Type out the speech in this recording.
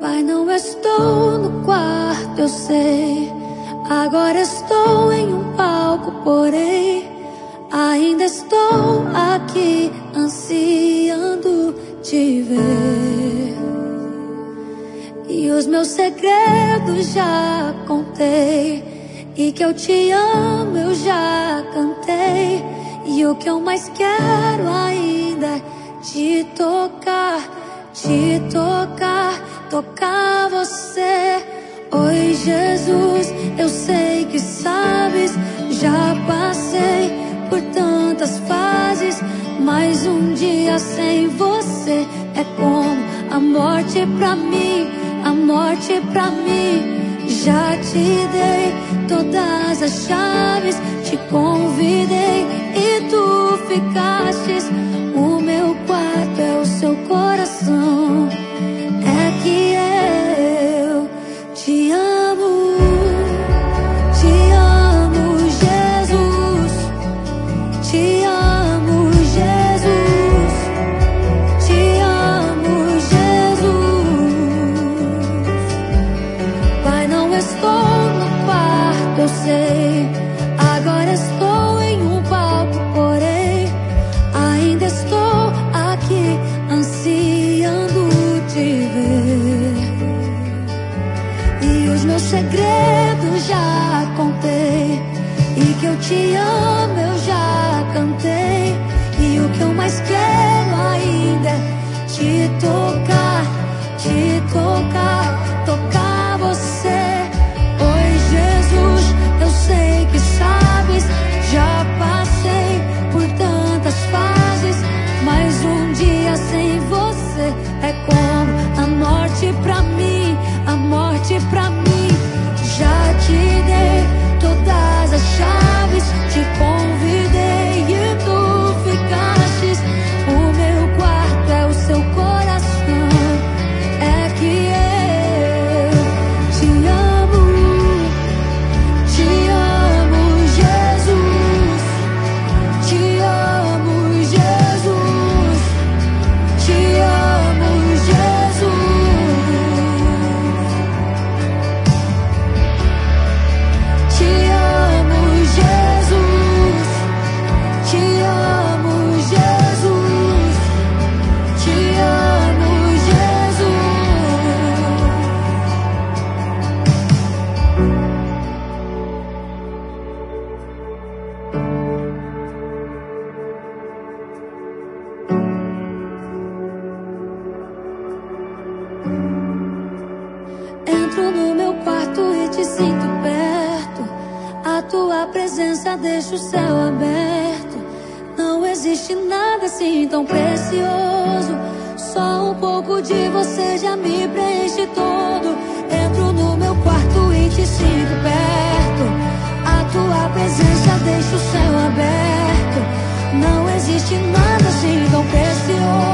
Pai, não estou no quarto, eu sei. Agora estou em um palco, porém ainda estou aqui ansiando te ver. E os meus segredos já contei, e que eu te amo eu já cantei. E o que eu mais quero ainda é te tocar, tocar você. Oi, Jesus, eu sei que sabes, já passei por tantas fases, mas um dia sem você é como a morte pra mim, a morte pra mim. Já te dei todas as chaves, te convidei e tu ficastes. O meu quarto é o seu coração, é que eu te amo, Jesus, te amo, Jesus, te amo, Jesus. Pai, não estou no quarto, eu sei. Agora estou em um palco, porém ainda estou aqui ansiando te ver. E os meus segredos já contei, e que eu te amo eu já cantei. E o que eu mais quero ainda é te tocar, tocar você. Oi, Jesus, eu sei que sabes, já passei por tantas fases, mas um dia sem você é como a morte pra mim, a morte pra mim. Já te dei todas as chaves, te convidei e tu ficastes. O meu quarto é o seu coração, é que eu te amo, Jesus, te amo, Jesus, te amo, Jesus. Te amo, Jesus, te amo, Jesus, te amo, Jesus. Entro no meu quarto e te sinto perto. A tua presença deixa o céu aberto. Não existe nada assim tão precioso. Só um pouco de você já me preenche todo. Entro no meu quarto e te sinto perto. A tua presença deixa o céu aberto. Não existe nada assim tão precioso.